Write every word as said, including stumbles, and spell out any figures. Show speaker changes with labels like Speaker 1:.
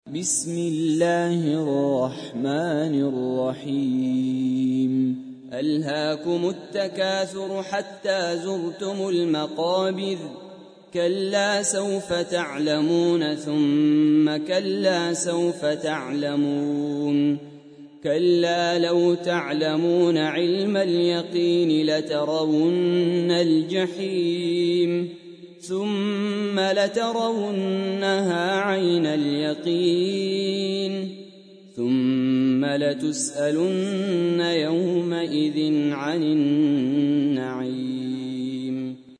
Speaker 1: بسم الله الرحمن الرحيم ألهاكم التكاثر حتى زرتم المقابر كلا سوف تعلمون ثم كلا سوف تعلمون كلا لو تعلمون علم اليقين لترون الجحيم ثم لترونها عين اليقين ثم لتسألن يومئذ عن النعيم.